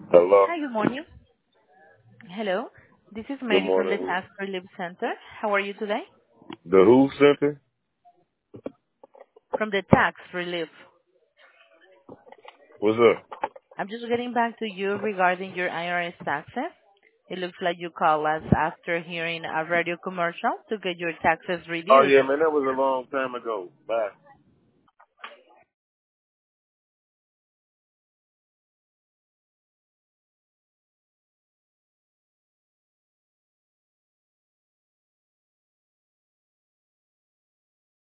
Hello. Hi, good morning. Hello. This is Good Mary from the morning. Tax Relief Center. How are you today? The Who Center? From the Tax Relief. What's up? I'm just getting back to you regarding your IRS taxes. It looks like you called us after hearing a radio commercial to get your taxes Oh reduced. yeah, man, that was a long time ago. Bye.